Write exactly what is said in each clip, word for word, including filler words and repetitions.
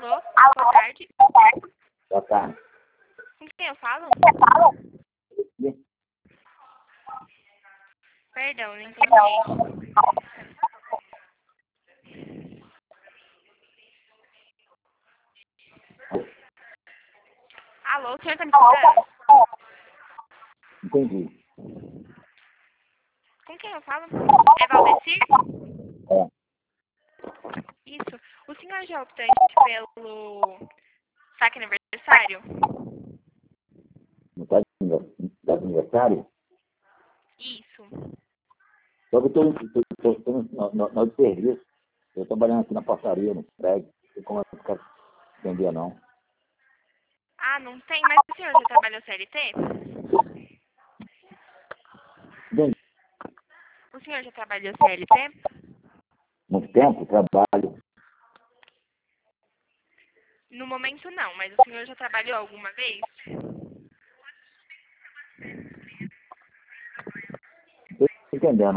Alô? Boa tarde. Boa tarde. Com quem eu falo? Perdão, não entendi. Alô, o senhor tá me escutando? Entendi. Com quem eu falo? É Valdecir? É. Isso. O senhor já é optante pelo saque aniversário? No caso do aniversário, Isso. só que eu estou no, no, no serviço. Eu estou trabalhando aqui na portaria, no prédio. Não sei como é que ficar sem dia, não. Ah, não tem, mas o senhor já trabalhou C L T? Bem, O senhor já trabalhou C L T? muito tempo, trabalho. No momento não, mas o senhor já trabalhou alguma vez? Estou entendendo.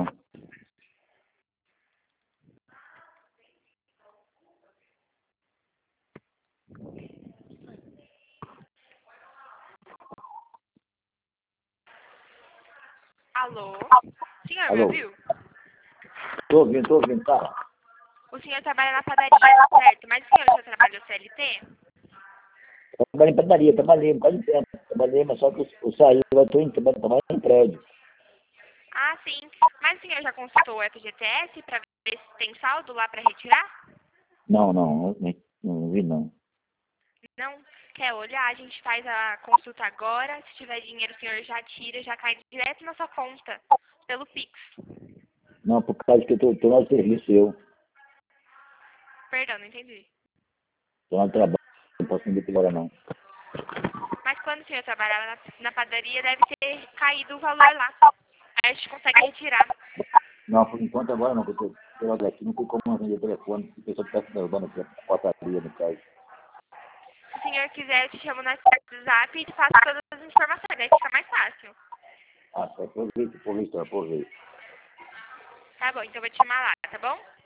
Alô? O senhor me Alô? ouviu? Estou ouvindo, estou ouvindo, tá? O senhor trabalha na padaria, certo? Mas o senhor já trabalhou C L T? Trabalhei em padaria, trabalhei um bocado de tempo. Trabalhei, mas só que eu, eu saí, eu estou em, trabalhando em prédio. Ah, sim. Mas o senhor já consultou o F G T S para ver se tem saldo lá para retirar? Não, não, não, não vi não. Não? Quer olhar? A gente faz a consulta agora. Se tiver dinheiro, o senhor já tira, já cai direto na sua conta, pelo Pix. Não, por causa que eu estou no serviço, eu. Perdão, não entendi. Estou no trabalho, não posso me agora não. Mas quando o senhor trabalhava na, na padaria, deve ter caído o valor lá. Aí a gente consegue retirar. Não, por enquanto agora não, porque eu aqui não tem como atender telefone, se a pessoa está se derrubando aqui, a portaria no caso. Se o senhor quiser, eu te chamo no WhatsApp e te passo todas as informações. Aí fica mais fácil. Ah, tá, aproveita, aproveita, aproveita. Tá bom, então eu vou te chamar lá, tá bom?